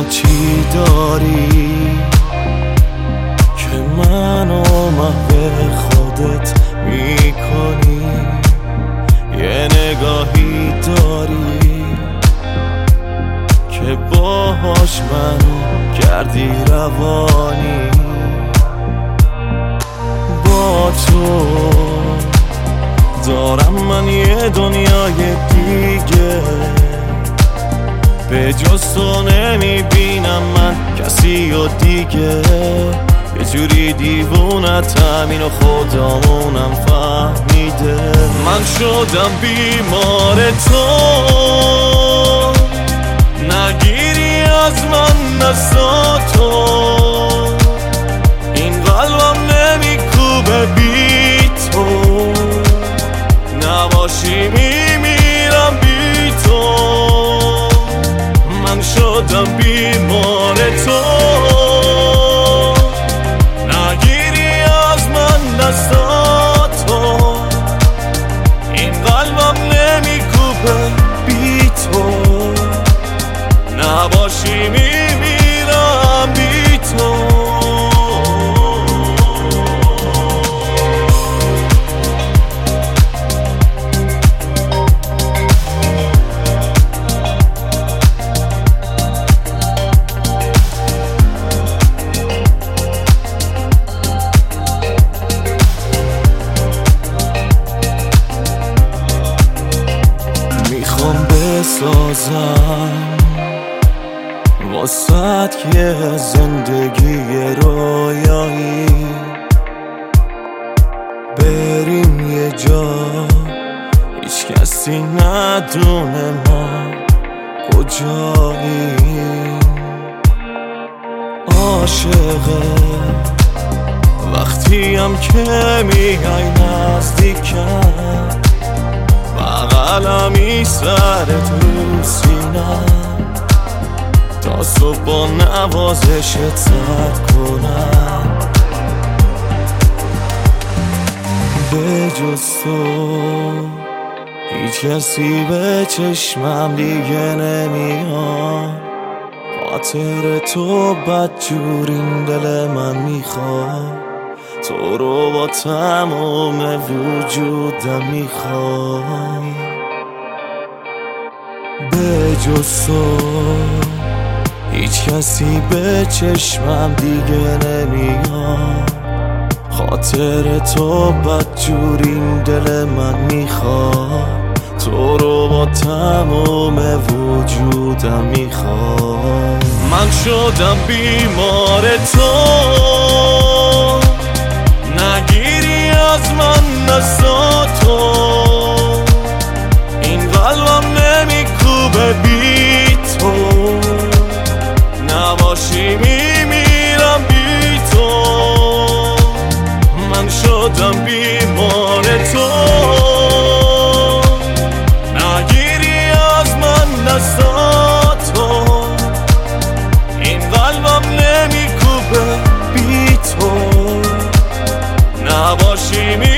چی داری که منو محو خودت میکنی؟ یه نگاهی داری که باهاش منو کردی روانی. با تو دارم من یه دنیای دیگه، به جز تو نمیبینم من کسی و دیگه. یه جوری دیوونتم اینو خودمونم فهمیده. من شدم بیمار تو، نگیری از من دستاتو. این قلبم نمیکوبه بی تو، نباشی میمیرم بی تو. من شدم بیمار تو، نگیری از من دستاتو. این قلبم نمیکوبه بی تو، نباشی میمیرم بی تو. میخوام بسازم واسه یه زندگی رویایی، بریم یه جا هیچ کسی ندونه ما کجاییم. عاشقه وقتیم که میای نزدیکم، بغلمی سرت رو سینم، تا صبح با نوازشت سر کنم. به جز تو هیچ کسی به چشمم دیگه نمیاد. خاطر تو بدجور این دل من میخواد، تو رو با تمام وجودم میخوام. به جز تو هیچ کسی به چشمم دیگه نمیاد. خاطر تو بدجور این دل من میخواد، تو رو با تمام وجودم میخوام. من شدم بیمار تو، نگیری از من دستاتو. این قلبم نمیکوبه بی تو، نباشی میمیرم بی تو. من شدم بیمار تو، نگیری از من دستاتو. این قلبم نمیکوبه بی تو، نباشی